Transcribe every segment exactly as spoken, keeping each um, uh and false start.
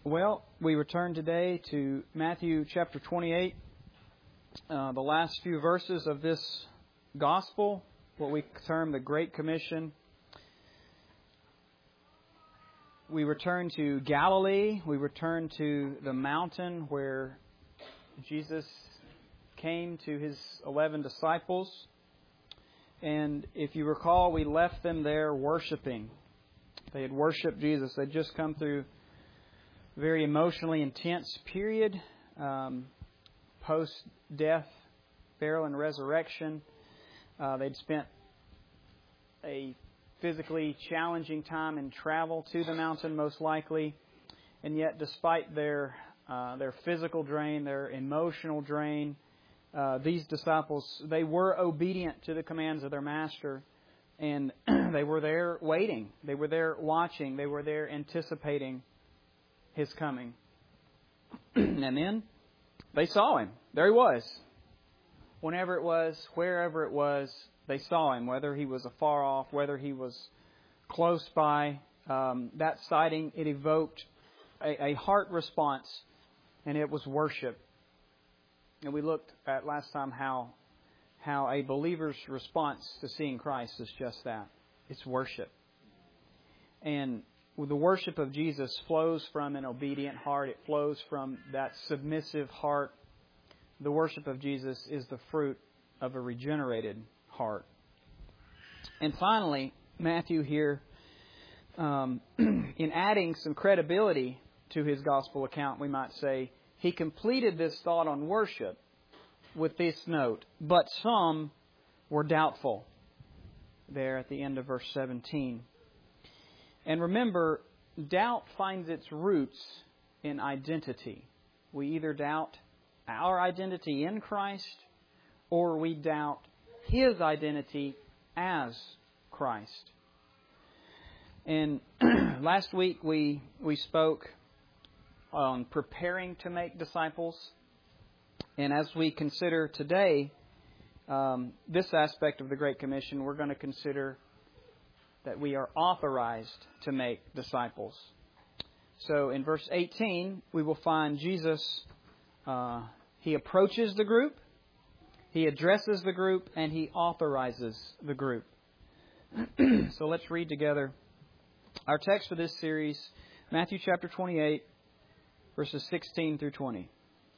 Well, we return today to Matthew chapter twenty-eight, uh, the last few verses of this gospel, what we term the Great Commission. We return to Galilee. We return to the mountain where Jesus came to His eleven disciples. And if you recall, we left them there worshiping. They had worshipped Jesus. They'd just come through a very emotionally intense period, um, post-death, burial, and resurrection. Uh, they'd spent a physically challenging time in travel to the mountain, most likely. And yet, despite their uh, their physical drain, their emotional drain, uh, these disciples, they were obedient to the commands of their Master. And they were there waiting. They were there watching. They were there anticipating His coming. And then they saw Him. There He was. Whenever it was, wherever it was, they saw Him. Whether He was afar off, whether He was close by. Um, that sighting, it evoked a, a heart response, and it was worship. And we looked at last time how how a believer's response to seeing Christ is just that. It's worship. And the worship of Jesus flows from an obedient heart. It flows from that submissive heart. The worship of Jesus is the fruit of a regenerated heart. And finally, Matthew here, um, in adding some credibility to his gospel account, we might say, he completed this thought on worship with this note, but some were doubtful, there at the end of verse seventeen. And remember, doubt finds its roots in identity. We either doubt our identity in Christ, or we doubt His identity as Christ. And last week we we spoke on preparing to make disciples. And as we consider today um, this aspect of the Great Commission, we're going to consider that we are authorized to make disciples. So in verse eighteen, we will find Jesus, uh, He approaches the group, He addresses the group, and He authorizes the group. So let's read together our text for this series, Matthew chapter twenty-eight, verses sixteen through twenty.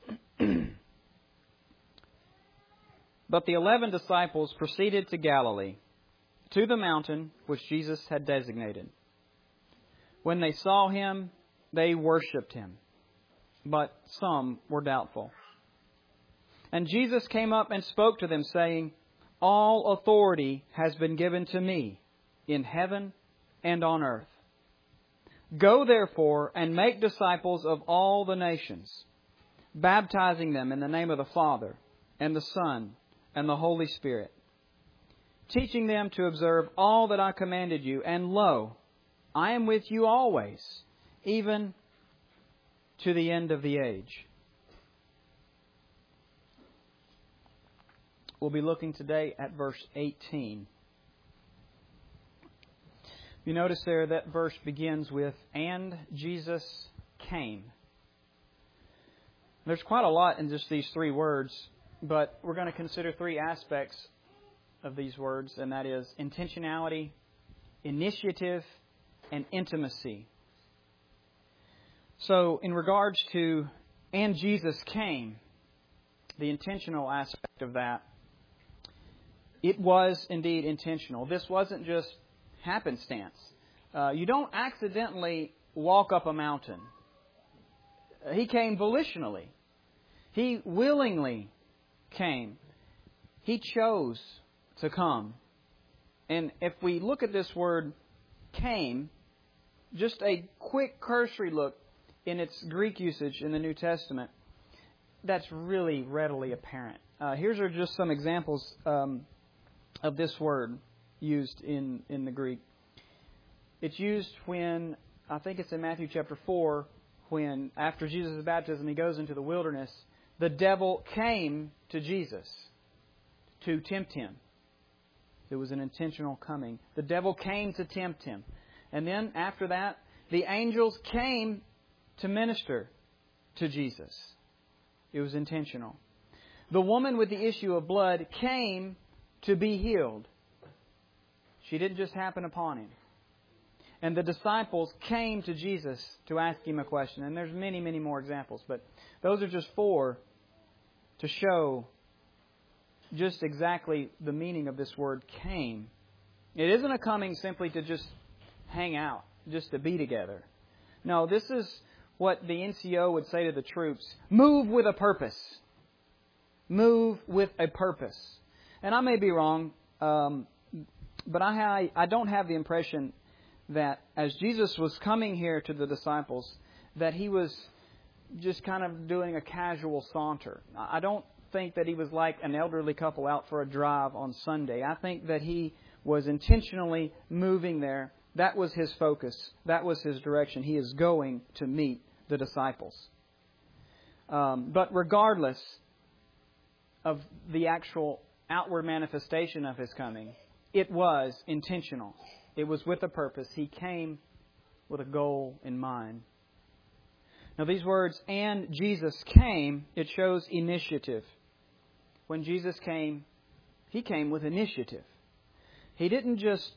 But the eleven disciples proceeded to Galilee, to the mountain which Jesus had designated. When they saw Him, they worshipped Him, but some were doubtful. And Jesus came up and spoke to them, saying, "All authority has been given to me in heaven and on earth. Go therefore and make disciples of all the nations, baptizing them in the name of the Father and the Son and the Holy Spirit, teaching them to observe all that I commanded you. And lo, I am with you always, even to the end of the age." We'll be looking today at verse eighteen. You notice there that verse begins with, "And Jesus came." There's quite a lot in just these three words, but we're going to consider three aspects of these words, and that is intentionality, initiative, and intimacy. So, in regards to "and Jesus came," the intentional aspect of that, it was indeed intentional. This wasn't just happenstance. Uh, you don't accidentally walk up a mountain. He came volitionally. He willingly came. He chose to come. And if we look at this word "came," just a quick cursory look in its Greek usage in the New Testament, that's really readily apparent. Uh, here's are just some examples um, of this word used in, in the Greek. It's used when, I think it's in Matthew chapter four, when after Jesus' baptism he goes into the wilderness, the devil came to Jesus to tempt Him. It was an intentional coming. The devil came to tempt Him. And then after that, the angels came to minister to Jesus. It was intentional. The woman with the issue of blood came to be healed. She didn't just happen upon Him. And the disciples came to Jesus to ask Him a question. And there's many, many more examples. But those are just four to show just exactly the meaning of this word came. It isn't a coming simply to just hang out, just to be together. No, this is what the N C O would say to the troops. Move with a purpose. Move with a purpose. And I may be wrong, um, but I, I don't have the impression that as Jesus was coming here to the disciples, that He was just kind of doing a casual saunter. I don't think that He was like an elderly couple out for a drive on Sunday. I think that He was intentionally moving there. That was His focus. That was His direction. He is going to meet the disciples. Um, but regardless of the actual outward manifestation of His coming, it was intentional. It was with a purpose. He came with a goal in mind. Now these words, and Jesus came, it shows initiative. When Jesus came, He came with initiative. He didn't just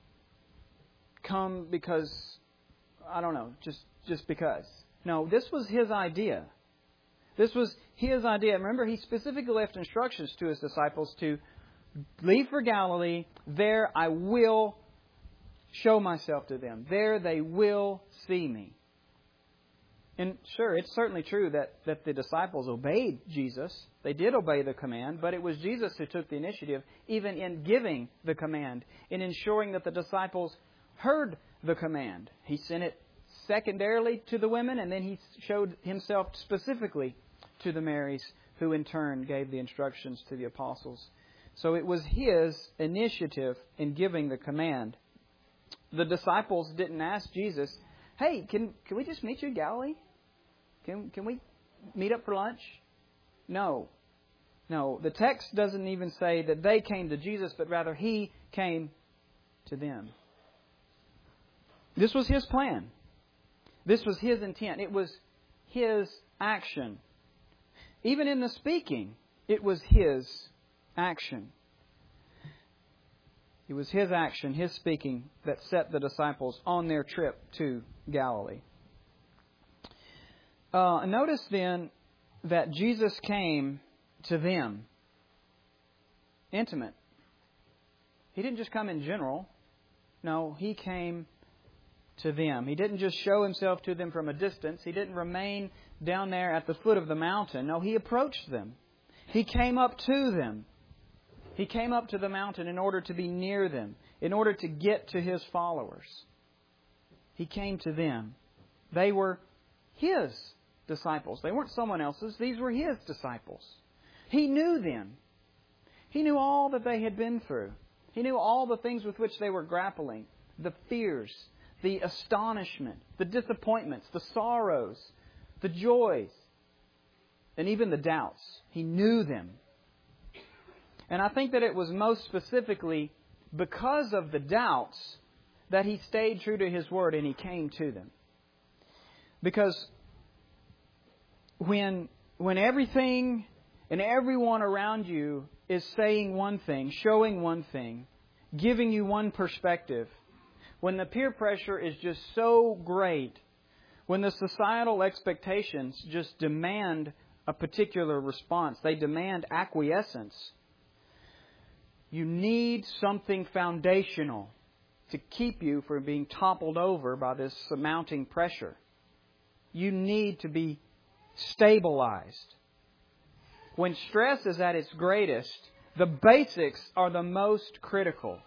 come because, I don't know, just, just because. No, this was His idea. This was His idea. Remember, He specifically left instructions to His disciples to leave for Galilee. There I will show myself to them. There they will see me. And sure, it's certainly true that, that the disciples obeyed Jesus. They did obey the command, but it was Jesus who took the initiative, even in giving the command, in ensuring that the disciples heard the command. He sent it secondarily to the women, and then He showed Himself specifically to the Marys, who in turn gave the instructions to the apostles. So it was His initiative in giving the command. The disciples didn't ask Jesus, hey, can can we just meet you in Galilee? Can can we meet up for lunch? No. No. The text doesn't even say that they came to Jesus, but rather He came to them. This was His plan. This was His intent. It was His action. Even in the speaking, it was His action. It was His action, His speaking, that set the disciples on their trip to Galilee. Uh, notice then that Jesus came to them. Intimate. He didn't just come in general. No, He came to them. He didn't just show Himself to them from a distance. He didn't remain down there at the foot of the mountain. No, He approached them. He came up to them. He came up to the mountain in order to be near them, in order to get to His followers. He came to them. They were His disciples. They weren't someone else's. These were His disciples. He knew them. He knew all that they had been through. He knew all the things with which they were grappling. The fears, the astonishment, the disappointments, the sorrows, the joys, and even the doubts. He knew them. And I think that it was most specifically because of the doubts that He stayed true to His word and He came to them. Because when, when everything and everyone around you is saying one thing, showing one thing, giving you one perspective, when the peer pressure is just so great, when the societal expectations just demand a particular response, they demand acquiescence, you need something foundational to keep you from being toppled over by this mounting pressure. You need to be stabilized. When stress is at its greatest, the basics are the most critical.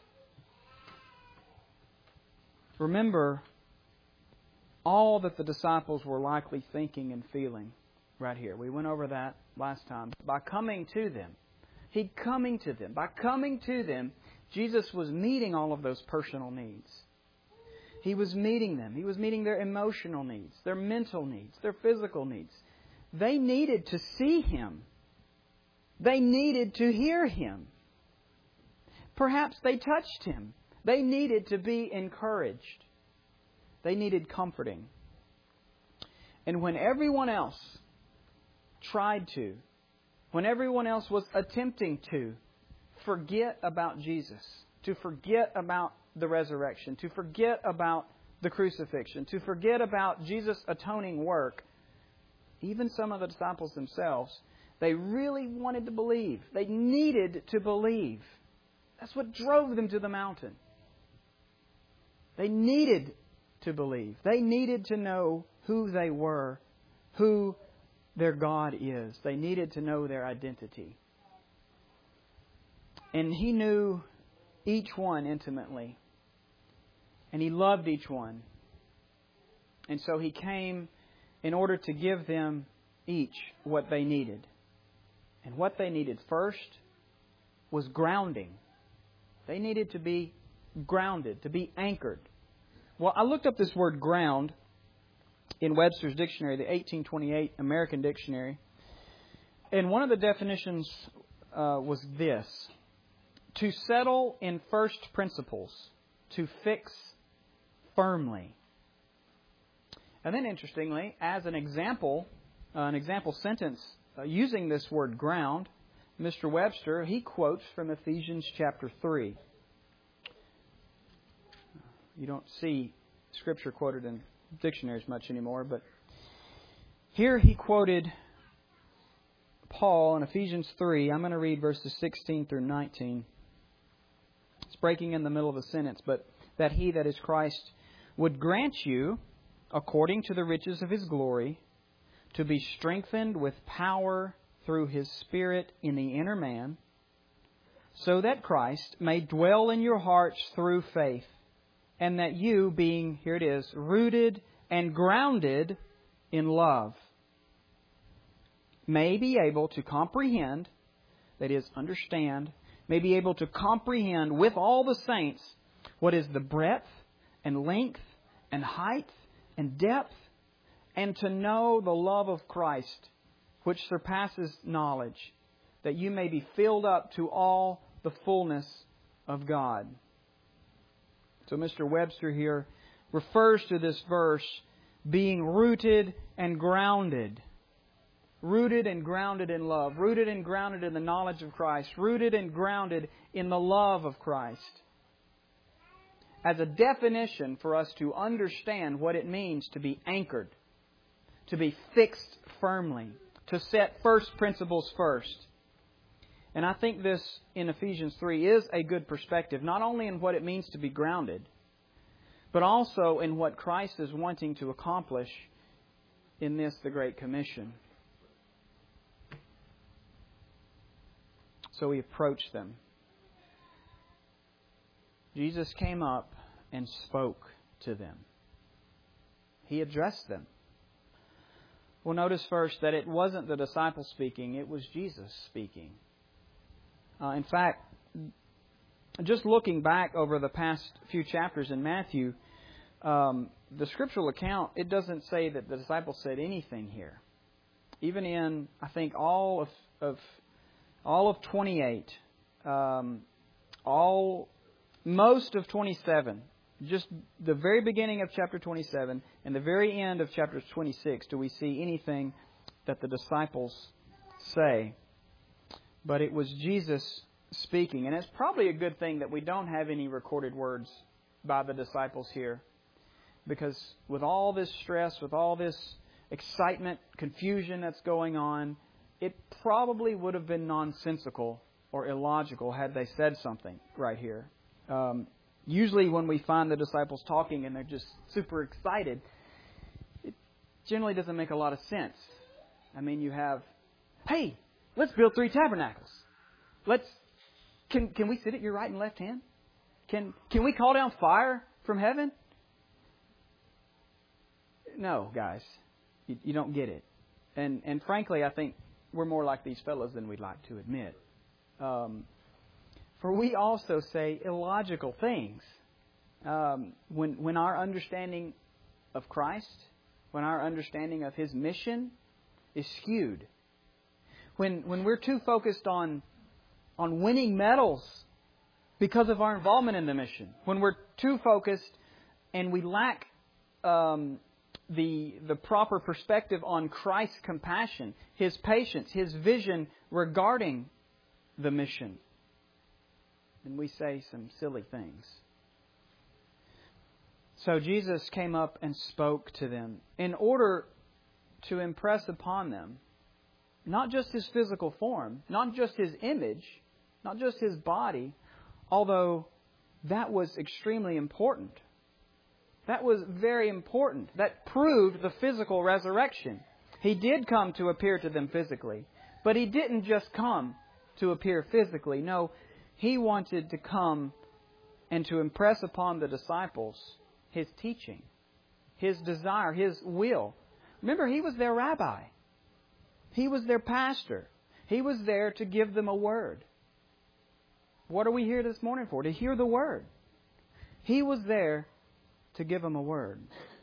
Remember all that the disciples were likely thinking and feeling right here. We went over that last time. By coming to them, He coming to them. By coming to them, Jesus was meeting all of those personal needs. He was meeting them. He was meeting their emotional needs, their mental needs, their physical needs. They needed to see Him. They needed to hear Him. Perhaps they touched Him. They needed to be encouraged. They needed comforting. And when everyone else tried to, when everyone else was attempting to forget about Jesus, to forget about the resurrection, to forget about the crucifixion, to forget about Jesus' atoning work, even some of the disciples themselves, they really wanted to believe. They needed to believe. That's what drove them to the mountain. They needed to believe. They needed to know who they were, who their God is. They needed to know their identity. And He knew each one intimately. And He loved each one. And so He came in order to give them each what they needed. And what they needed first was grounding. They needed to be grounded, to be anchored. Well, I looked up this word ground in Webster's dictionary, the eighteen twenty-eight American Dictionary. And one of the definitions uh, was this: to settle in first principles, to fix firmly. And then, interestingly, as an example, uh, an example sentence uh, using this word ground, Mister Webster, he quotes from Ephesians chapter three. You don't see Scripture quoted in dictionaries much anymore, but here he quoted Paul in Ephesians three. I'm going to read verses sixteen through nineteen. It's breaking in the middle of a sentence, but that He, that is Christ, would grant you, according to the riches of His glory, to be strengthened with power through His Spirit in the inner man, so that Christ may dwell in your hearts through faith, and that you, being, here it is, rooted and grounded in love, may be able to comprehend, that is, understand, may be able to comprehend with all the saints what is the breadth and length and height and depth, and to know the love of Christ, which surpasses knowledge, that you may be filled up to all the fullness of God. So Mister Webster here refers to this verse being rooted and grounded. Rooted and grounded in love. Rooted and grounded in the knowledge of Christ. Rooted and grounded in the love of Christ. As a definition for us to understand what it means to be anchored, to be fixed firmly, to set first principles first. And I think this in Ephesians three is a good perspective, not only in what it means to be grounded, but also in what Christ is wanting to accomplish in this, the Great Commission. So He approached them. Jesus came up and spoke to them. He addressed them. Well, notice first that it wasn't the disciples speaking, it was Jesus speaking. Uh, in fact, just looking back over the past few chapters in Matthew, um, the scriptural account, it doesn't say that the disciples said anything here. Even in, I think, all of, of all of twenty-eight, um, all most of twenty-seven, just the very beginning of chapter twenty-seven and the very end of chapter twenty-six, do we see anything that the disciples say. But it was Jesus speaking. And it's probably a good thing that we don't have any recorded words by the disciples here. Because with all this stress, with all this excitement, confusion that's going on, it probably would have been nonsensical or illogical had they said something right here. Um, usually when we find the disciples talking and they're just super excited, it generally doesn't make a lot of sense. I mean, you have, hey, let's build three tabernacles. Let's can can we sit at your right and left hand? Can can we call down fire from heaven? No, guys, you, you don't get it. And and frankly, I think we're more like these fellows than we'd like to admit. Um, for we also say illogical things um, when when our understanding of Christ, when our understanding of His mission is skewed. When when we're too focused on on winning medals because of our involvement in the mission. When we're too focused and we lack um, the, the proper perspective on Christ's compassion, His patience, His vision regarding the mission, then we say some silly things. So Jesus came up and spoke to them in order to impress upon them not just His physical form, not just His image, not just His body, although that was extremely important. That was very important. That proved the physical resurrection. He did come to appear to them physically, but He didn't just come to appear physically. No, He wanted to come and to impress upon the disciples His teaching, His desire, His will. Remember, He was their rabbi. He was their pastor. He was there to give them a word. What are we here this morning for? To hear the word. He was there to give them a word.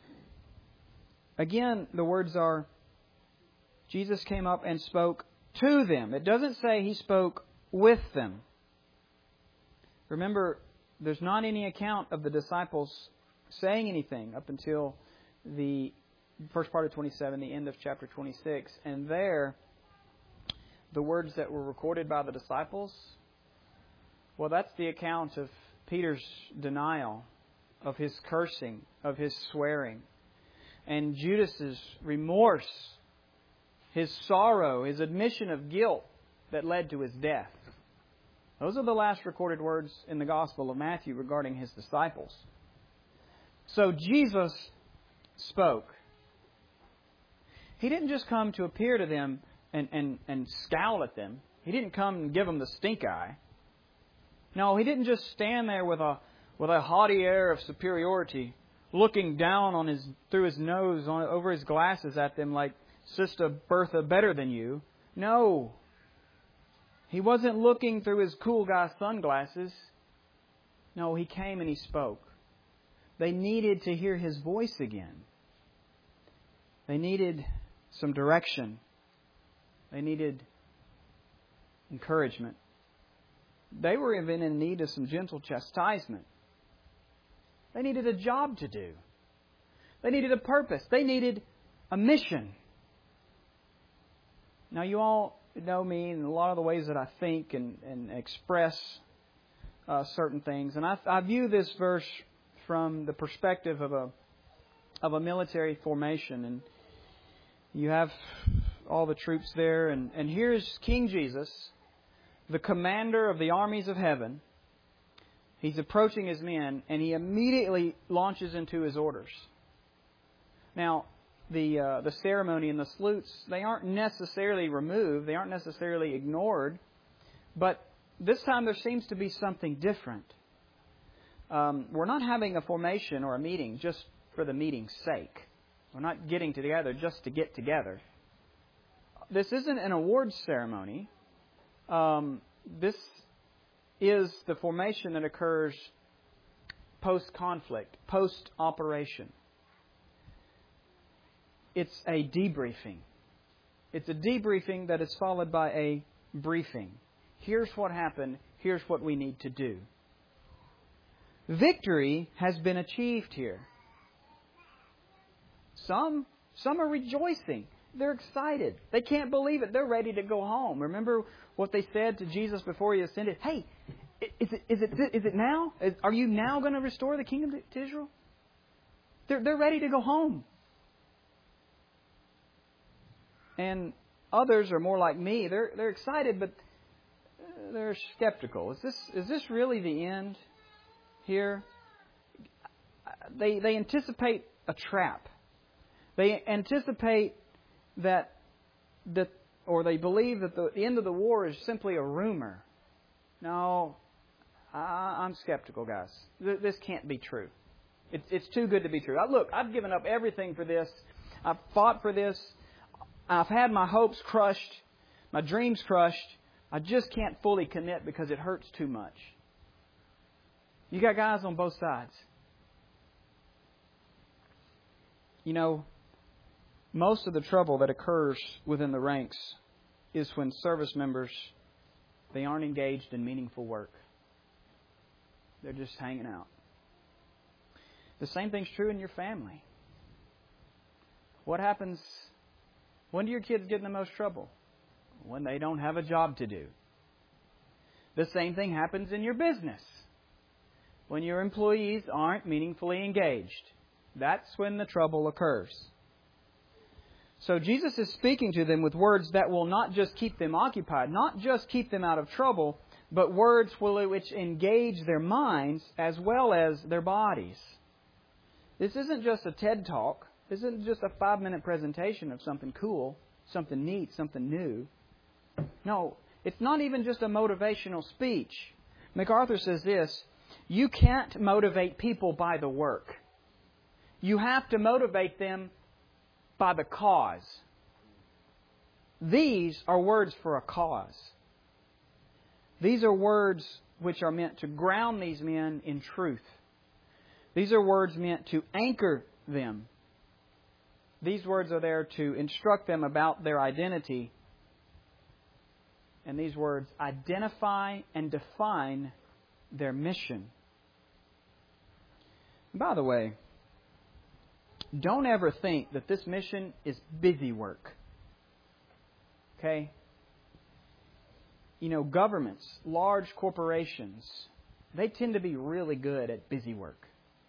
Again, the words are, Jesus came up and spoke to them. It doesn't say He spoke with them. Remember, there's not any account of the disciples saying anything up until the first part of twenty-seven, the end of chapter twenty-six. And there, the words that were recorded by the disciples, well, that's the account of Peter's denial, of his cursing, of his swearing, and Judas's remorse, his sorrow, his admission of guilt that led to his death. Those are the last recorded words in the Gospel of Matthew regarding His disciples. So Jesus spoke. He didn't just come to appear to them and, and, and scowl at them. He didn't come and give them the stink eye. No, He didn't just stand there with a with a haughty air of superiority, looking down on his through his nose on, over his glasses at them like Sister Bertha better than you. No. He wasn't looking through his cool guy sunglasses. No, He came and He spoke. They needed to hear His voice again. They needed some direction. They needed encouragement. They were even in need of some gentle chastisement. They needed a job to do. They needed a purpose. They needed a mission. Now, you all know me in a lot of the ways that I think and, and express uh, certain things. And I, I view this verse from the perspective of a of a military formation. And you have all the troops there. And, and here's King Jesus, the commander of the armies of heaven. He's approaching His men, and He immediately launches into His orders. Now, the uh, the ceremony and the salutes, they aren't necessarily removed. They aren't necessarily ignored. But this time there seems to be something different. Um, we're not having a formation or a meeting just for the meeting's sake. We're not getting together just to get together. This isn't an awards ceremony. Um, this is the formation that occurs post-conflict, post-operation. It's a debriefing. It's a debriefing that is followed by a briefing. Here's what happened. Here's what we need to do. Victory has been achieved here. Some, some are rejoicing. They're excited. They can't believe it. They're ready to go home. Remember what they said to Jesus before He ascended? Hey, is it, is it, is it now? Is, are you now going to restore the kingdom to Israel? They're, they're ready to go home. And others are more like me. They're, they're excited, but they're skeptical. Is this, is this really the end here? They, they anticipate a trap. They anticipate that, that, or they believe that the end of the war is simply a rumor. No, I, I'm skeptical, guys. This can't be true. It, it's too good to be true. I, look, I've given up everything for this. I've fought for this. I've had my hopes crushed, my dreams crushed. I just can't fully commit because it hurts too much. You got guys on both sides. You know, most of the trouble that occurs within the ranks is when service members, they aren't engaged in meaningful work. They're just hanging out. The same thing's true in your family. What happens? When do your kids get in the most trouble? When they don't have a job to do. The same thing happens in your business. When your employees aren't meaningfully engaged. That's when the trouble occurs. So Jesus is speaking to them with words that will not just keep them occupied, not just keep them out of trouble, but words which engage their minds as well as their bodies. This isn't just a TED Talk. This isn't just a five-minute presentation of something cool, something neat, something new. No, it's not even just a motivational speech. MacArthur says this, you can't motivate people by the work. You have to motivate them by the cause. These are words for a cause. These are words which are meant to ground these men in truth. These are words meant to anchor them. These words are there to instruct them about their identity. And these words identify and define their mission. By the way, don't ever think that this mission is busy work. Okay? You know, governments, large corporations, they tend to be really good at busy work.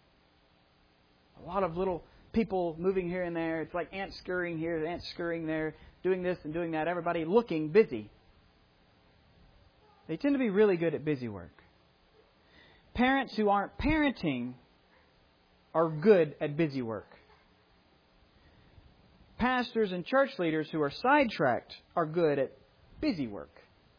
A lot of little people moving here and there. It's like ants scurrying here, ants scurrying there, doing this and doing that. Everybody looking busy. They tend to be really good at busy work. Parents who aren't parenting are good at busy work. Pastors and church leaders who are sidetracked are good at busy work.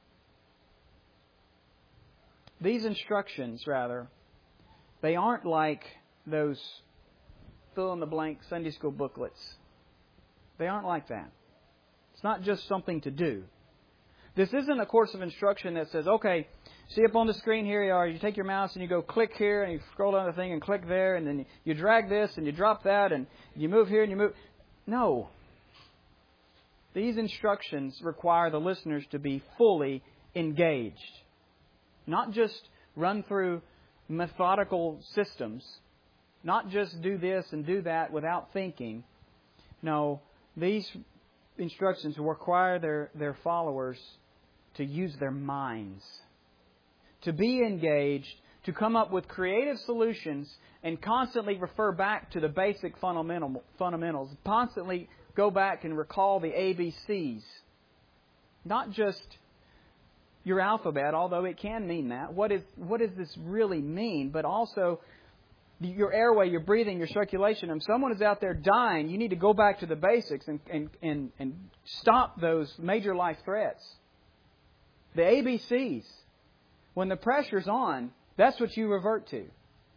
These instructions, rather, they aren't like those fill-in-the-blank Sunday school booklets. They aren't like that. It's not just something to do. This isn't a course of instruction that says, okay, see up on the screen here you are, you take your mouse and you go click here and you scroll down the thing and click there and then you drag this and you drop that and you move here and you move... No. These instructions require the listeners to be fully engaged. Not just run through methodical systems. Not just do this and do that without thinking. No, these instructions require their, their followers to use their minds. To be engaged, to come up with creative solutions and constantly refer back to the basic fundamental, fundamentals. Constantly go back and recall the A B Cs. Not just your alphabet, although it can mean that. What is what does this really mean? But also your airway, your breathing, your circulation. If someone is out there dying, you need to go back to the basics and, and, and, and stop those major life threats. The A B Cs. When the pressure's on, that's what you revert to.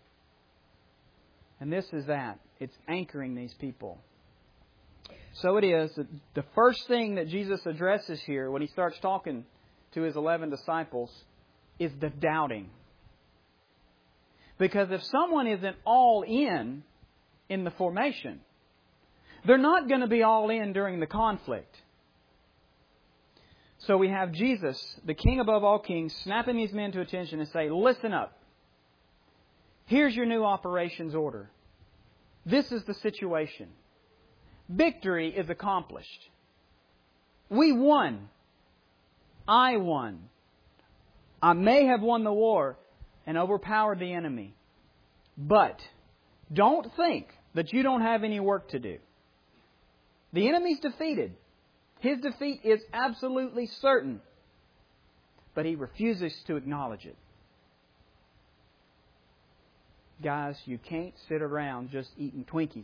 And this is that. It's anchoring these people. So it is that the first thing that Jesus addresses here when He starts talking to His eleven disciples is the doubting. Because if someone isn't all in in the formation, they're not going to be all in during the conflict. So we have Jesus, the King above all kings, snapping these men to attention and say, listen up. Here's your new operations order. This is the situation. Victory is accomplished. We won. I won. I may have won the war and overpowered the enemy. But don't think that you don't have any work to do. The enemy's defeated. His defeat is absolutely certain. But he refuses to acknowledge it. Guys, you can't sit around just eating Twinkies.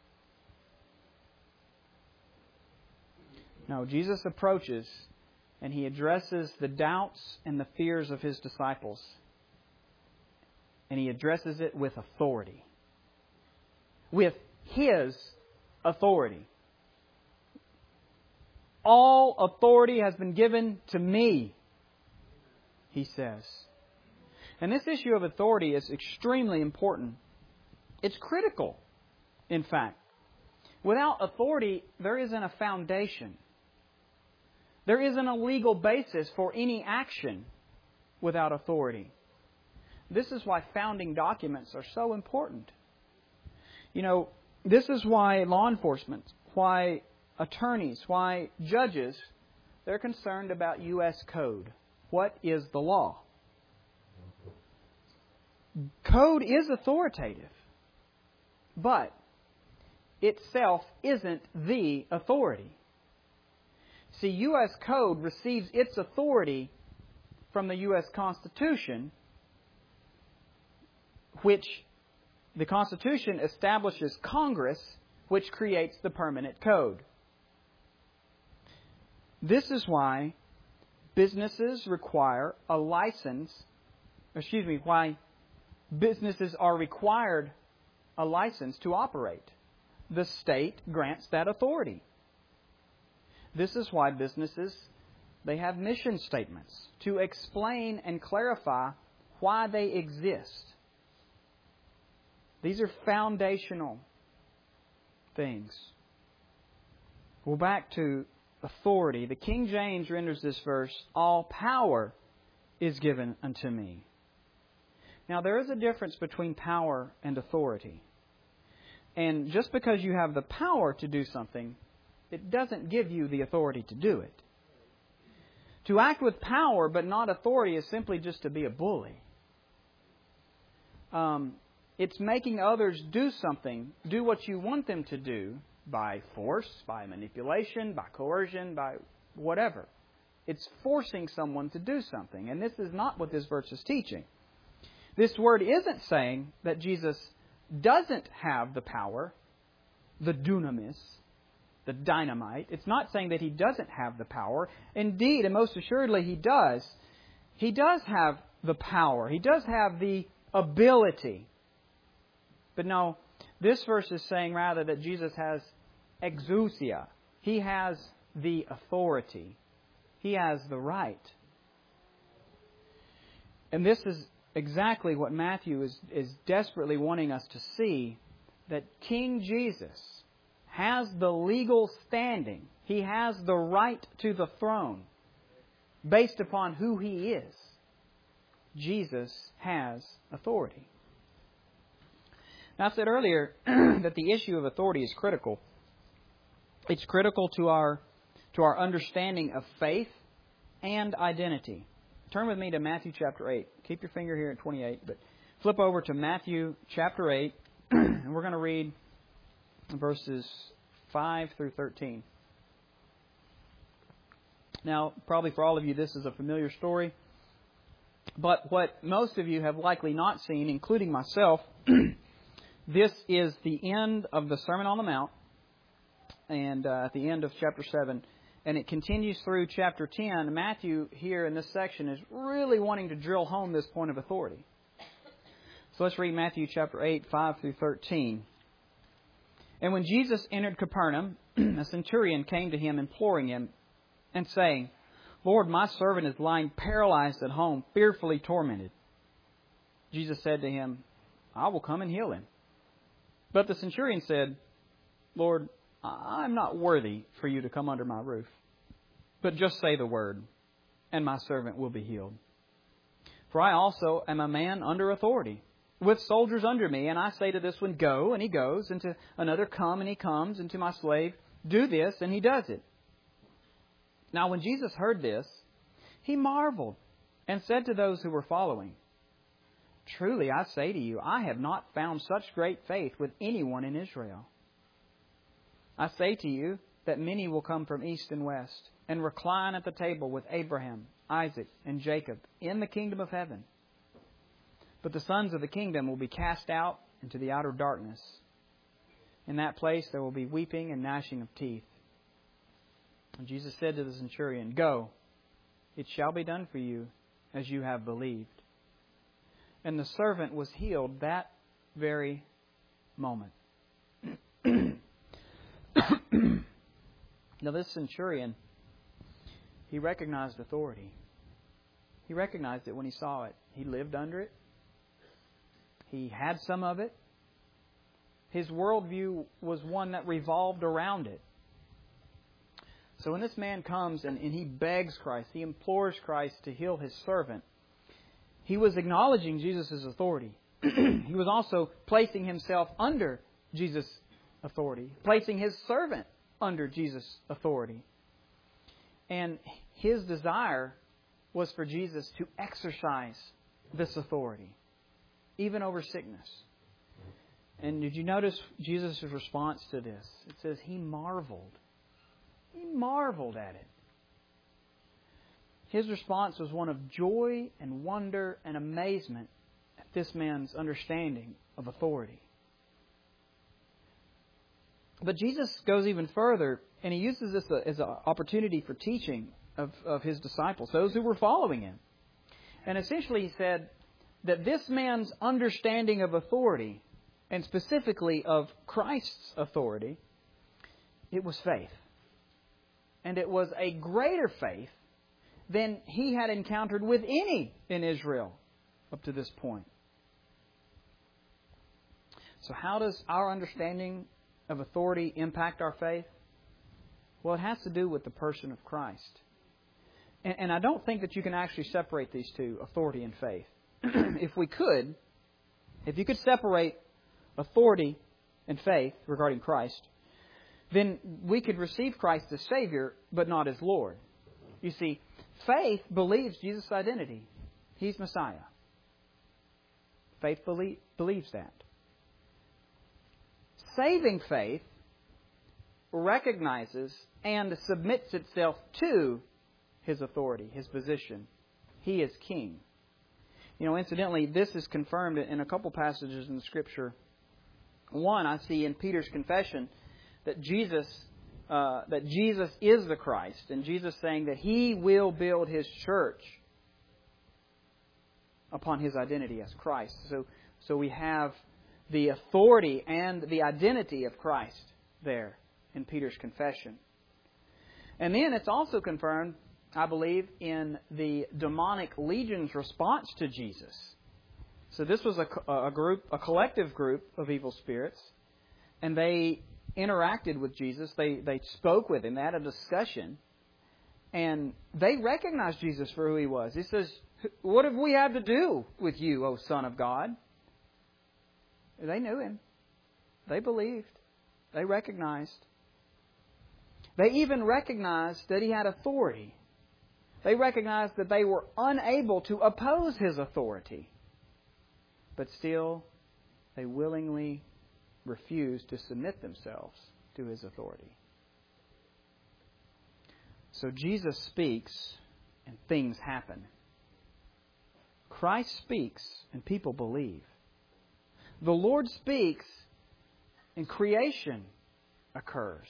No, Jesus approaches and He addresses the doubts and the fears of His disciples. And He addresses it with authority. With His authority. All authority has been given to me, He says. And this issue of authority is extremely important. It's critical, in fact. Without authority, there isn't a foundation. There isn't a legal basis for any action without authority. This is why founding documents are so important. You know, This is why law enforcement, why attorneys, why judges, they're concerned about U S code. What is the law? Code is authoritative, but itself isn't the authority. See, U S code receives its authority from the U S Constitution, which the Constitution establishes Congress, which creates the permanent code. This is why businesses require a license, excuse me, why businesses are required a license to operate. The state grants that authority. This is why businesses, they have mission statements to explain and clarify why they exist. These are foundational things. Well, back to authority. The King James renders this verse, all power is given unto me. Now, there is a difference between power and authority. And just because you have the power to do something, it doesn't give you the authority to do it. To act with power but not authority is simply just to be a bully. Um, it's making others do something, do what you want them to do by force, by manipulation, by coercion, by whatever. It's forcing someone to do something. And this is not what this verse is teaching. This word isn't saying that Jesus doesn't have the power, the dunamis, the dynamite. It's not saying that He doesn't have the power. Indeed, and most assuredly He does. He does have the power. He does have the ability. But no, this verse is saying rather that Jesus has exousia. He has the authority. He has the right. And this is exactly what Matthew is, is desperately wanting us to see, that King Jesus has the legal standing. He has the right to the throne based upon who He is. Jesus has authority. Now, I said earlier that the issue of authority is critical. It's critical to our, to our understanding of faith and identity. Turn with me to Matthew chapter eight. Keep your finger here at twenty-eight, but flip over to Matthew chapter eight, and we're going to read verses five through thirteen. Now, probably for all of you, this is a familiar story. But what most of you have likely not seen, including myself, this is the end of the Sermon on the Mount, and uh, at the end of chapter seven. And it continues through chapter ten. Matthew, here in this section, is really wanting to drill home this point of authority. So let's read Matthew chapter eight, five through thirteen. And when Jesus entered Capernaum, a centurion came to Him, imploring Him, and saying, Lord, my servant is lying paralyzed at home, fearfully tormented. Jesus said to him, I will come and heal him. But the centurion said, Lord, I'm not worthy for you to come under my roof, but just say the word, and my servant will be healed. For I also am a man under authority, with soldiers under me, and I say to this one, go, and he goes, and to another, come, and he comes, and to my slave, do this, and he does it. Now when Jesus heard this, He marveled, and said to those who were following, Truly I say to you, I have not found such great faith with anyone in Israel. I say to you that many will come from east and west and recline at the table with Abraham, Isaac, and Jacob in the kingdom of heaven. But the sons of the kingdom will be cast out into the outer darkness. In that place there will be weeping and gnashing of teeth. And Jesus said to the centurion, Go, it shall be done for you as you have believed. And the servant was healed that very moment. Now this centurion, he recognized authority. He recognized it when he saw it. He lived under it. He had some of it. His worldview was one that revolved around it. So when this man comes and, and he begs Christ, he implores Christ to heal his servant, he was acknowledging Jesus' authority. He was also placing himself under Jesus' authority, placing His servant under Jesus' authority. And His desire was for Jesus to exercise this authority, even over sickness. And did you notice Jesus' response to this? It says He marveled. He marveled at it. His response was one of joy and wonder and amazement at this man's understanding of authority. But Jesus goes even further, and He uses this as an opportunity for teaching of, of His disciples, those who were following Him. And essentially He said that this man's understanding of authority, and specifically of Christ's authority, it was faith. And it was a greater faith than he had encountered with any in Israel up to this point. So how does our understanding of authority impact our faith? Well, it has to do with the person of Christ. And, and I don't think that you can actually separate these two, authority and faith. If we could, if you could separate authority and faith regarding Christ, then we could receive Christ as Savior, but not as Lord. You see, faith believes Jesus' identity. He's Messiah. Faith belie- believes that. Saving faith recognizes and submits itself to His authority, His position. He is King. You know, incidentally, this is confirmed in a couple passages in the Scripture. One, I see in Peter's confession that Jesus uh, that Jesus is the Christ, and Jesus saying that He will build His church upon His identity as Christ. So, so we have the authority and the identity of Christ there in Peter's confession. And then it's also confirmed, I believe, in the demonic legion's response to Jesus. So this was a, a group, a collective group of evil spirits, and they interacted with Jesus. They they spoke with Him. They had a discussion, and they recognized Jesus for who He was. He says, "What have we had to do with you, O Son of God?" They knew Him. They believed. They recognized. They even recognized that He had authority. They recognized that they were unable to oppose His authority. But still, they willingly refused to submit themselves to His authority. So Jesus speaks and things happen. Christ speaks and people believe. The Lord speaks and creation occurs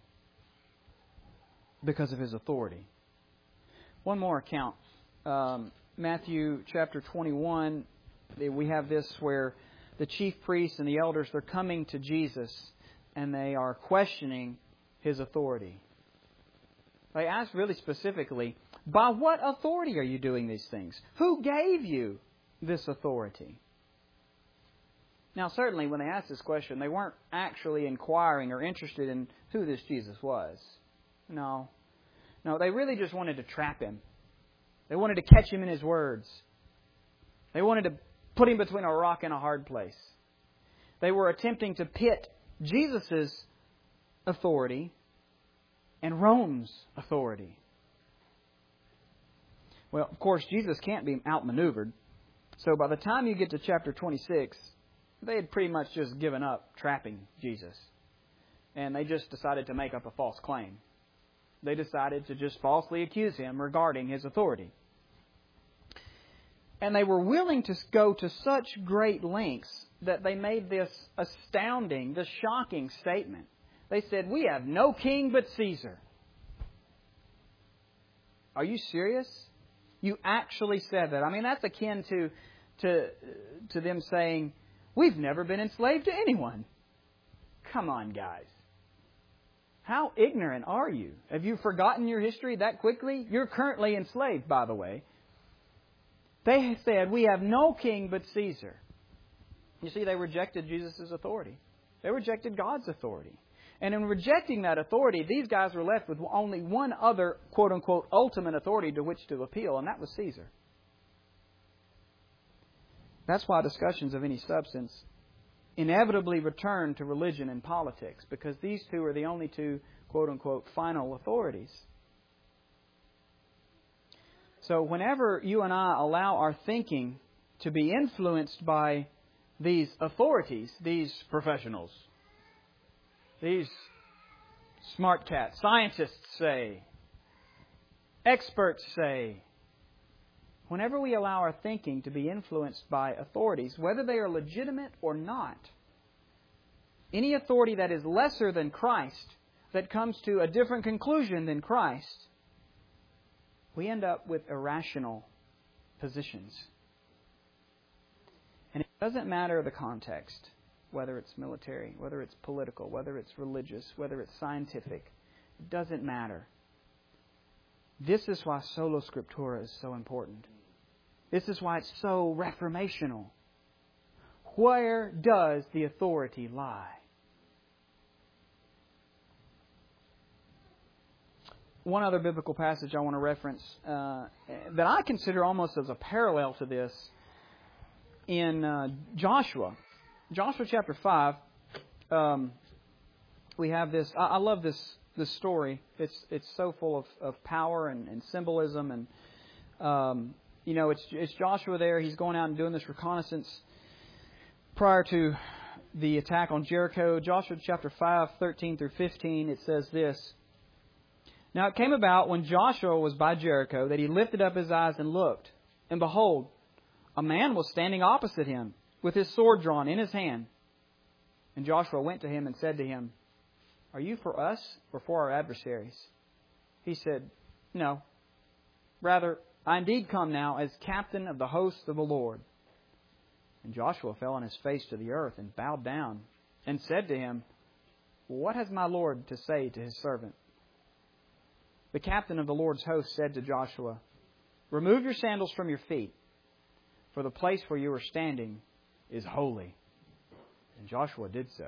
because of His authority. One more account. Um, Matthew chapter twenty-one, we have this where the chief priests and the elders, they're coming to Jesus and they are questioning His authority. They ask really specifically, by what authority are you doing these things? Who gave you this authority? Now, certainly when they asked this question, they weren't actually inquiring or interested in who this Jesus was. No. No, they really just wanted to trap Him. They wanted to catch Him in His words. They wanted to put Him between a rock and a hard place. They were attempting to pit Jesus' authority and Rome's authority. Well, of course, Jesus can't be outmaneuvered. So by the time you get to chapter twenty-six, they had pretty much just given up trapping Jesus. And they just decided to make up a false claim. They decided to just falsely accuse Him regarding His authority. And they were willing to go to such great lengths that they made this astounding, this shocking statement. They said, "We have no king but Caesar." Are you serious? You actually said that. I mean, that's akin to, to, to them saying, "We've never been enslaved to anyone." Come on, guys. How ignorant are you? Have you forgotten your history that quickly? You're currently enslaved, by the way. They said, "We have no king but Caesar." You see, they rejected Jesus' authority. They rejected God's authority. And in rejecting that authority, these guys were left with only one other, quote-unquote, ultimate authority to which to appeal, and that was Caesar. That's why discussions of any substance inevitably return to religion and politics, because these two are the only two, quote-unquote, final authorities. So whenever you and I allow our thinking to be influenced by these authorities, these professionals, these smart cats, scientists say, experts say, whenever we allow our thinking to be influenced by authorities, whether they are legitimate or not, any authority that is lesser than Christ, that comes to a different conclusion than Christ, we end up with irrational positions. And it doesn't matter the context, whether it's military, whether it's political, whether it's religious, whether it's scientific. It doesn't matter. This is why Sola Scriptura is so important. This is why it's so reformational. Where does the authority lie? One other biblical passage I want to reference uh, that I consider almost as a parallel to this in uh, Joshua. Joshua chapter five, um, we have this. I, I love this this story. It's it's so full of, of power and, and symbolism, and um, you know, it's it's Joshua there. He's going out and doing this reconnaissance prior to the attack on Jericho. Joshua chapter five, thirteen through fifteen. It says this. Now it came about when Joshua was by Jericho that he lifted up his eyes and looked, and behold, a man was standing opposite him, with his sword drawn in his hand. And Joshua went to him and said to him, Are you for us or for our adversaries? He said, No. Rather, I indeed come now as captain of the hosts of the Lord. And Joshua fell on his face to the earth and bowed down and said to him, What has my Lord to say to his servant? The captain of the Lord's host said to Joshua, Remove your sandals from your feet, for the place where you are standing is holy. And Joshua did so.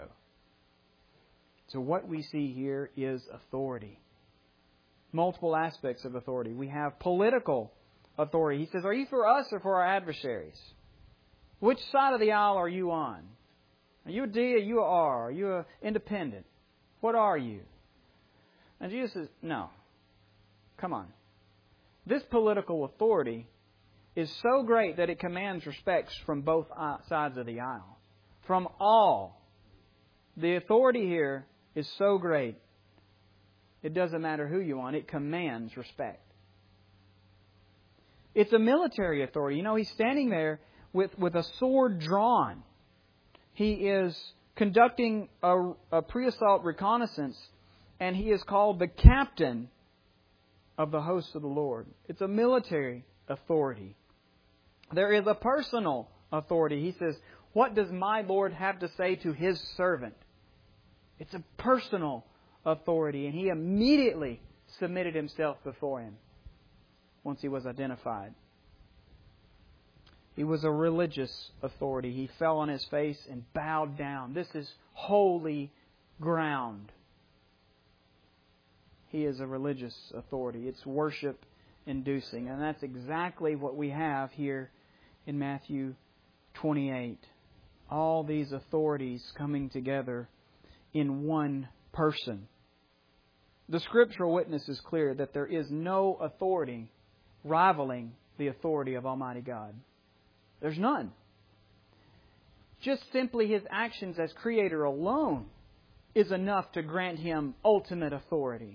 So what we see here is authority. Multiple aspects of authority. We have political authority. He says, Are you for us or for our adversaries? Which side of the aisle are you on? Are you a D or you a R? Are you an independent? What are you? And Jesus says, No. Come on. This political authority is so great that it commands respect from both sides of the aisle. From all. The authority here is so great, it doesn't matter who you are. It commands respect. It's a military authority. You know, he's standing there with, with a sword drawn. He is conducting a, a pre-assault reconnaissance, and he is called the captain of the hosts of the Lord. It's a military authority. There is a personal authority. He says, What does my Lord have to say to His servant? It's a personal authority. And he immediately submitted himself before Him once he was identified. He was a religious authority. He fell on his face and bowed down. This is holy ground. He is a religious authority. It's worship-inducing. And that's exactly what we have here in Matthew twenty-eight. All these authorities coming together in one person. The scriptural witness is clear that there is no authority rivaling the authority of Almighty God. There's none. Just simply His actions as Creator alone is enough to grant Him ultimate authority.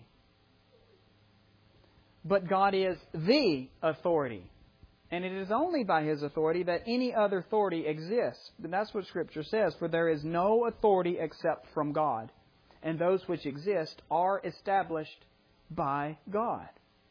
But God is the authority. And it is only by His authority that any other authority exists. And that's what Scripture says. For there is no authority except from God. And those which exist are established by God.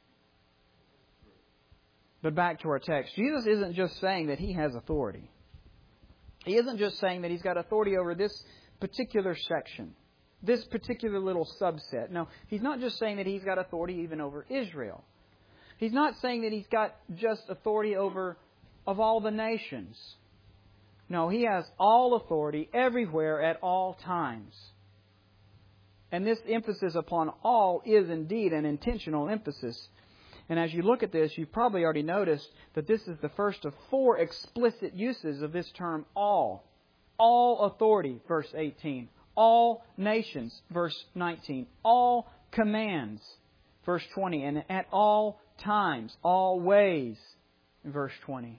But back to our text. Jesus isn't just saying that He has authority. He isn't just saying that He's got authority over this particular section. This particular little subset. No, He's not just saying that He's got authority even over Israel. He's not saying that He's got just authority over of all the nations. No, He has all authority everywhere at all times. And this emphasis upon all is indeed an intentional emphasis. And as you look at this, you've probably already noticed that this is the first of four explicit uses of this term all All authority, verse eighteen. All nations, verse nineteen. All commands, verse twenty. And at all times, all ways, verse twenty.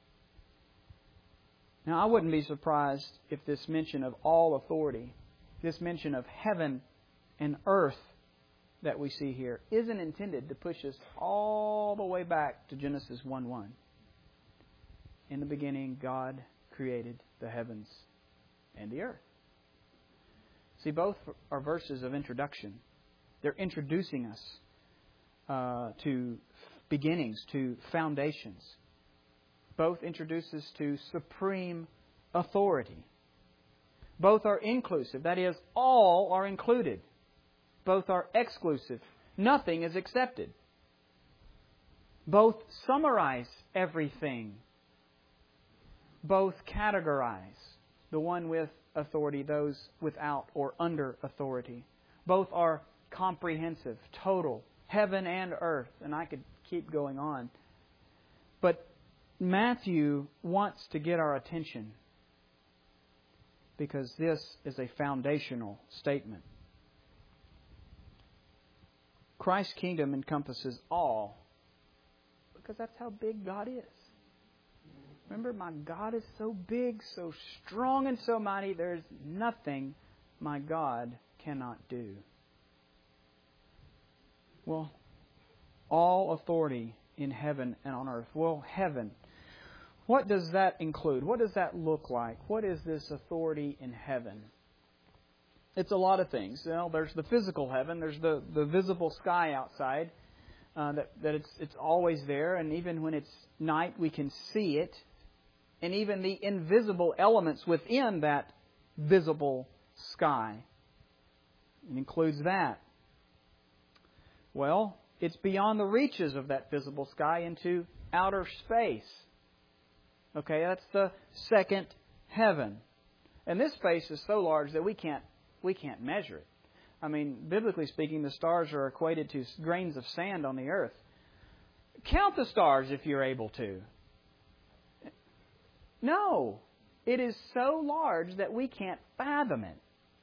Now, I wouldn't be surprised if this mention of all authority, this mention of heaven and earth that we see here, isn't intended to push us all the way back to Genesis one one. In the beginning, God created the heavens and the earth. See, both are verses of introduction. They're introducing us uh, to beginnings, to foundations. Both introduce us to supreme authority. Both are inclusive. That is, all are included. Both are exclusive. Nothing is accepted. Both summarize everything. Both categorize. The one with authority, those without or under authority. Both are comprehensive, total, heaven and earth. And I could keep going on. But Matthew wants to get our attention because this is a foundational statement. Christ's kingdom encompasses all because that's how big God is. Remember, my God is so big, so strong, and so mighty, there's nothing my God cannot do. Well, all authority in heaven and on earth. Well, heaven. What does that include? What does that look like? What is this authority in heaven? It's a lot of things. You know, there's the physical heaven. There's the, the visible sky outside. Uh, that that it's it's always there. And even when it's night, we can see it. And even the invisible elements within that visible sky. It includes that. Well, it's beyond the reaches of that visible sky into outer space. Okay, that's the second heaven. And this space is so large that we can't we can't measure it. I mean, biblically speaking, the stars are equated to grains of sand on the earth. Count the stars if you're able to. No, it is so large that we can't fathom it.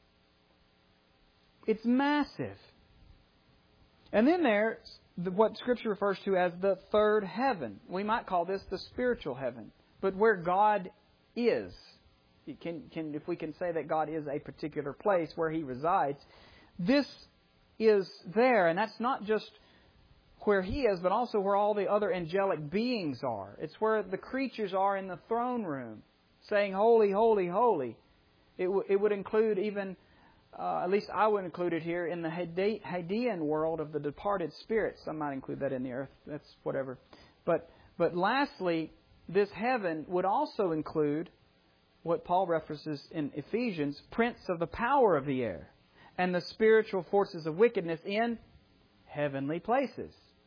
It's massive. And then there's what Scripture refers to as the third heaven. We might call this the spiritual heaven. But where God is, can, can, if we can say that God is a particular place where He resides, this is there. And that's not just where He is, but also where all the other angelic beings are. It's where the creatures are in the throne room, saying, "Holy, holy, holy." It, w- it would include even, uh, at least I would include it here, in the Hadean world of the departed spirits. Some might include that in the earth. That's whatever. But but lastly, this heaven would also include what Paul references in Ephesians, prince of the power of the air, and the spiritual forces of wickedness in heavenly places.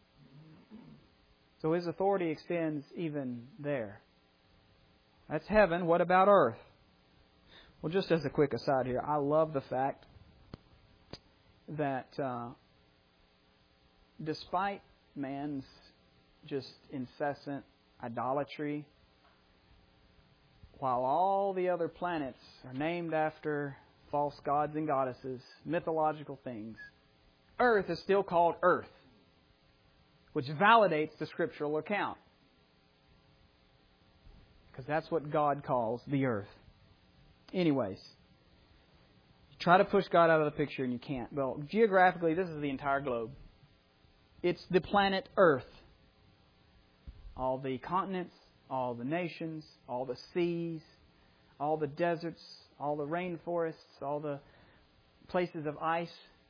So His authority extends even there. That's heaven. What about earth? Well, just as a quick aside here, I love the fact that uh, despite man's just incessant idolatry, while all the other planets are named after false gods and goddesses, mythological things, Earth is still called Earth, which validates the scriptural account. Because that's what God calls the earth. Anyways, you try to push God out of the picture and you can't. Well, geographically, this is the entire globe. It's the planet Earth. All the continents, all the nations, all the seas, all the deserts, all the rainforests, all the places of ice.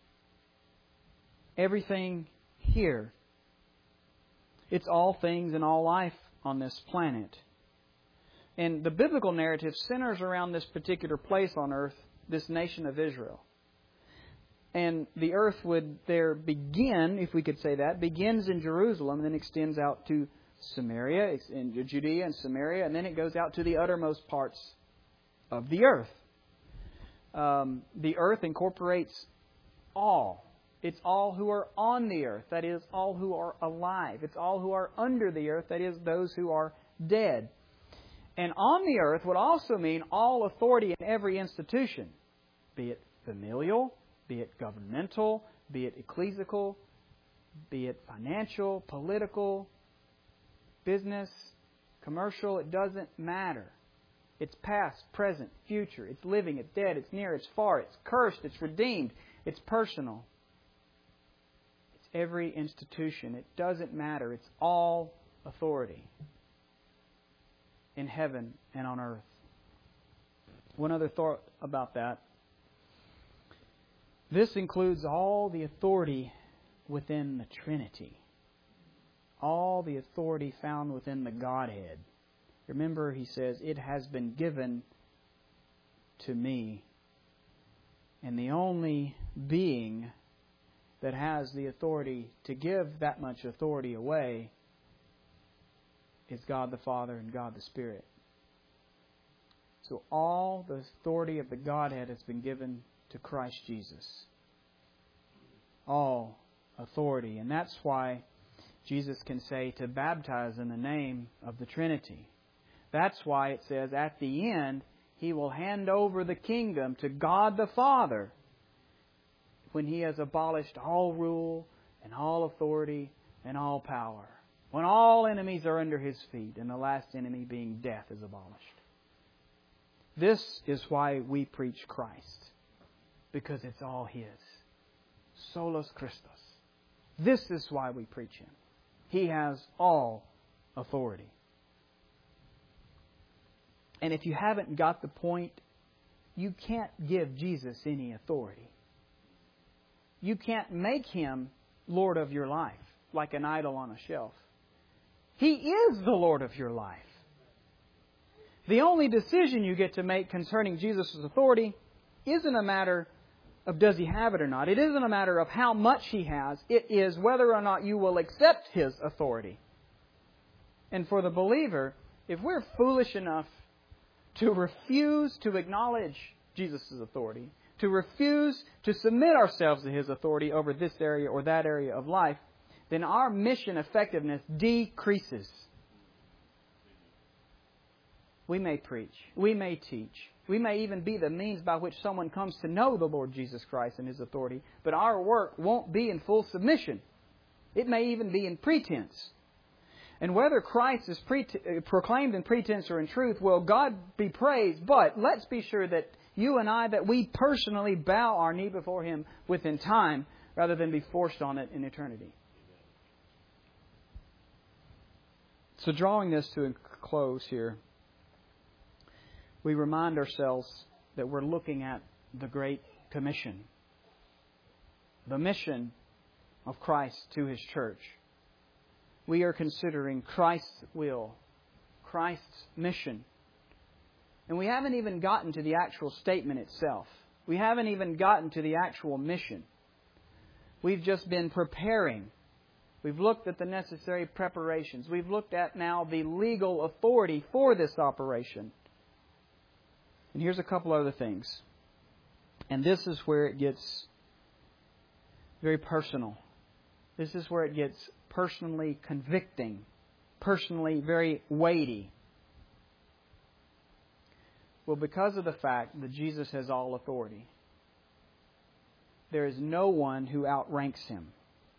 Everything here. It's all things and all life on this planet. And the biblical narrative centers around this particular place on earth, this nation of Israel. And the earth would there begin, if we could say that, begins in Jerusalem, then extends out to Samaria, in Judea and Samaria, and then it goes out to the uttermost parts of the earth. Um, the earth incorporates all. It's all who are on the earth, that is, all who are alive. It's all who are under the earth, that is, those who are dead. And on the earth would also mean all authority in every institution, be it familial, be it governmental, be it ecclesiastical, be it financial, political, business, commercial, it doesn't matter. It's past, present, future. It's living, it's dead, it's near, it's far, it's cursed, it's redeemed, it's personal. It's every institution. It doesn't matter. It's all authority in heaven and on earth. One other thought about that. This includes all the authority within the Trinity. All the authority found within the Godhead. Remember, he says, it has been given to me. And the only being that has the authority to give that much authority away is God the Father and God the Spirit. So all the authority of the Godhead has been given to Christ Jesus. All authority. And that's why Jesus can say to baptize in the name of the Trinity. That's why it says at the end, He will hand over the kingdom to God the Father when He has abolished all rule and all authority and all power. When all enemies are under His feet and the last enemy being death is abolished. This is why we preach Christ. Because it's all His. Solus Christus. This is why we preach Him. He has all authority. And if you haven't got the point, you can't give Jesus any authority. You can't make Him Lord of your life, like an idol on a shelf. He is the Lord of your life. The only decision you get to make concerning Jesus' authority isn't a matter of does He have it or not. It isn't a matter of how much He has. It is whether or not you will accept His authority. And for the believer, if we're foolish enough to refuse to acknowledge Jesus' authority, to refuse to submit ourselves to His authority over this area or that area of life, then our mission effectiveness decreases. We may preach. We may teach. We may even be the means by which someone comes to know the Lord Jesus Christ and His authority. But our work won't be in full submission. It may even be in pretense. And whether Christ is pre- proclaimed in pretense or in truth, well, God be praised. But let's be sure that you and I, that we personally bow our knee before Him within time rather than be forced on it in eternity. So drawing this to a close here, we remind ourselves that we're looking at the Great Commission. The mission of Christ to His church. We are considering Christ's will, Christ's mission. And we haven't even gotten to the actual statement itself. We haven't even gotten to the actual mission. We've just been preparing. We've looked at the necessary preparations. We've looked at now the legal authority for this operation. And here's a couple other things. And this is where it gets very personal. This is where it gets personally convicting, personally very weighty. Well, because of the fact that Jesus has all authority, there is no one who outranks Him.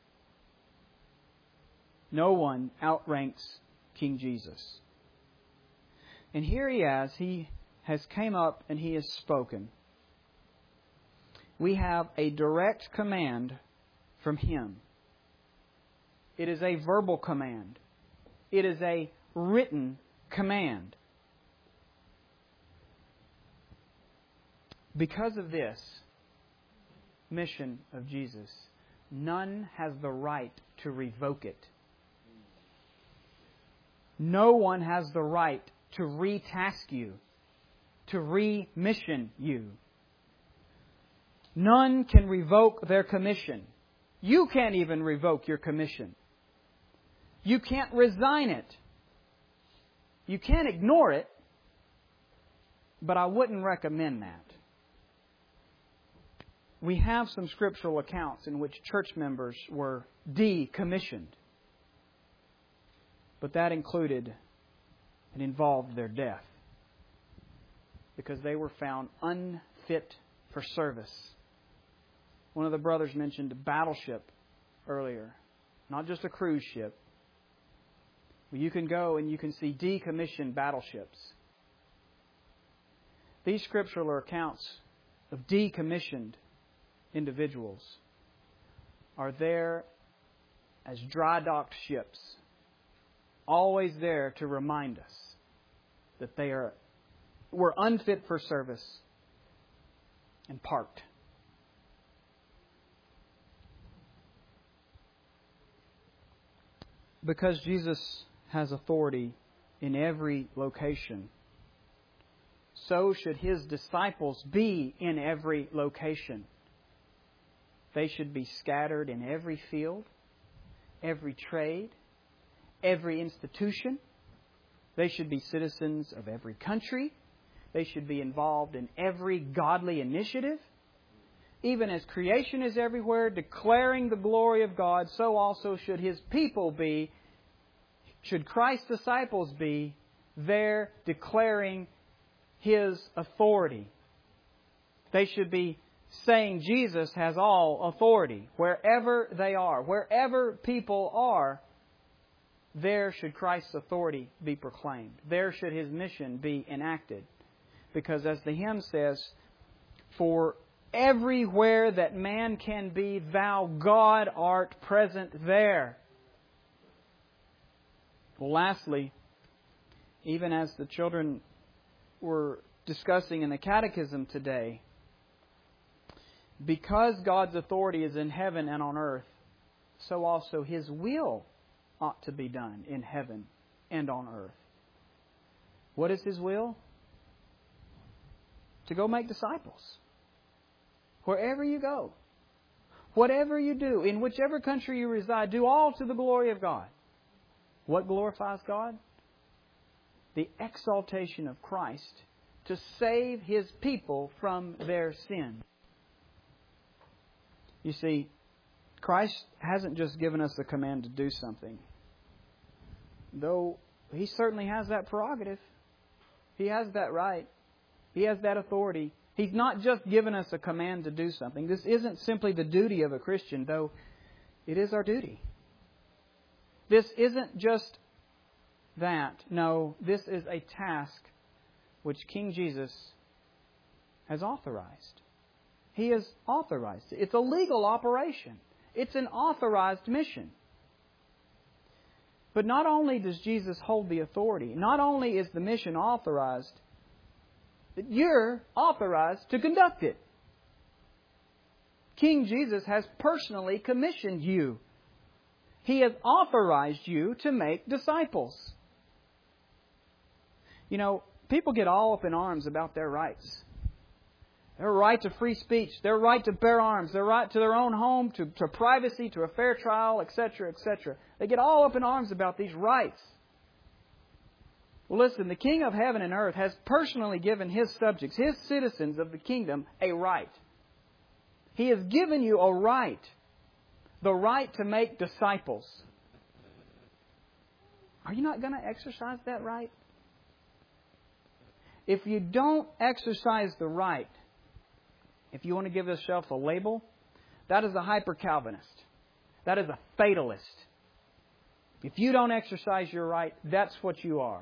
No one outranks King Jesus. And here He has, He has came up and He has spoken. We have a direct command from Him. It is a verbal command. It is a written command. Because of this mission of Jesus, none has the right to revoke it. No one has the right to retask you, to re-mission you. None can revoke their commission. You can't even revoke your commission. You can't resign it. You can't ignore it, but I wouldn't recommend that. We have some scriptural accounts in which church members were decommissioned. But that included It involved their death because they were found unfit for service. One of the brothers mentioned a battleship earlier, not just a cruise ship. Well, you can go and you can see decommissioned battleships. These scriptural accounts of decommissioned individuals are there as dry docked ships, always there to remind us that they are were unfit for service and parked. Because Jesus has authority in every location, so should His disciples be in every location. They should be scattered in every field, every trade, every institution. They should be citizens of every country. They should be involved in every godly initiative. Even as creation is everywhere, declaring the glory of God, so also should His people be, should Christ's disciples be, there declaring His authority. They should be saying Jesus has all authority. Wherever they are, wherever people are, there should Christ's authority be proclaimed. There should His mission be enacted. Because as the hymn says, for everywhere that man can be, Thou, God, art present there. Well, lastly, even as the children were discussing in the catechism today, because God's authority is in heaven and on earth, so also His will ought to be done in heaven and on earth. What is His will? To go make disciples. Wherever you go, whatever you do, in whichever country you reside, do all to the glory of God. What glorifies God? The exaltation of Christ to save His people from their sin. You see, Christ hasn't just given us a command to do something. Though He certainly has that prerogative. He has that right. He has that authority. He's not just given us a command to do something. This isn't simply the duty of a Christian, though it is our duty. This isn't just that. No, this is a task which King Jesus has authorized. He has authorized it. It's a legal operation. It's an authorized mission. But not only does Jesus hold the authority, not only is the mission authorized, but you're authorized to conduct it. King Jesus has personally commissioned you. He has authorized you to make disciples. You know, people get all up in arms about their rights. Their right to free speech, their right to bear arms, their right to their own home, to, to privacy, to a fair trial, et cetera, et cetera. They get all up in arms about these rights. Well, listen, the King of heaven and earth has personally given His subjects, His citizens of the kingdom, a right. He has given you a right. The right to make disciples. Are you not going to exercise that right? If you don't exercise the right, if you want to give yourself a label, that is a hyper-Calvinist. That is a fatalist. If you don't exercise your right, that's what you are.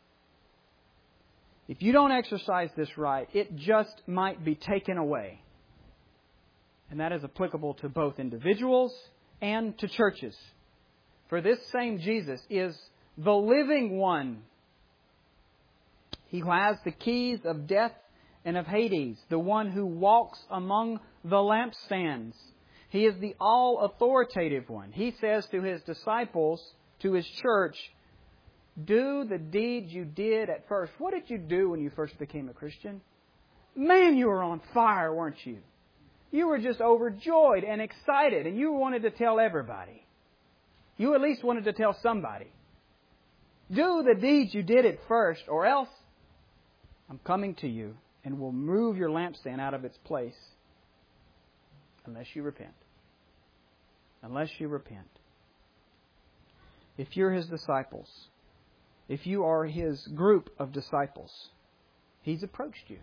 If you don't exercise this right, it just might be taken away. And that is applicable to both individuals and to churches. For this same Jesus is the living one. He has the keys of death and of Hades, the one who walks among the lampstands. He is the all-authoritative one. He says to His disciples, to His church, do the deeds you did at first. What did you do when you first became a Christian? Man, you were on fire, weren't you? You were just overjoyed and excited, and you wanted to tell everybody. You at least wanted to tell somebody. Do the deeds you did at first, or else I'm coming to you and will move your lampstand out of its place unless you repent. Unless you repent. If you're His disciples, if you are His group of disciples, He's approached you.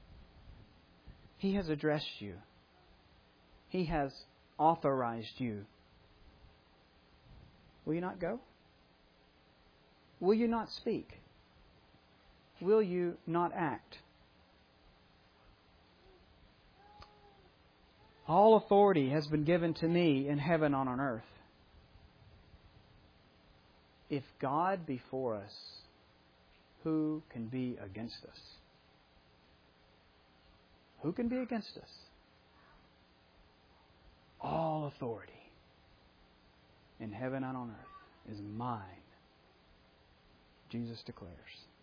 He has addressed you. He has authorized you. Will you not go? Will you not speak? Will you not act? All authority has been given to me in heaven and on earth. If God be for us, who can be against us? Who can be against us? All authority in heaven and on earth is mine, Jesus declares.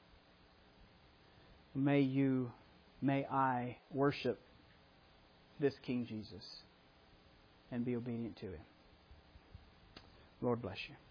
May you, may I worship this King Jesus and be obedient to Him. Lord bless you.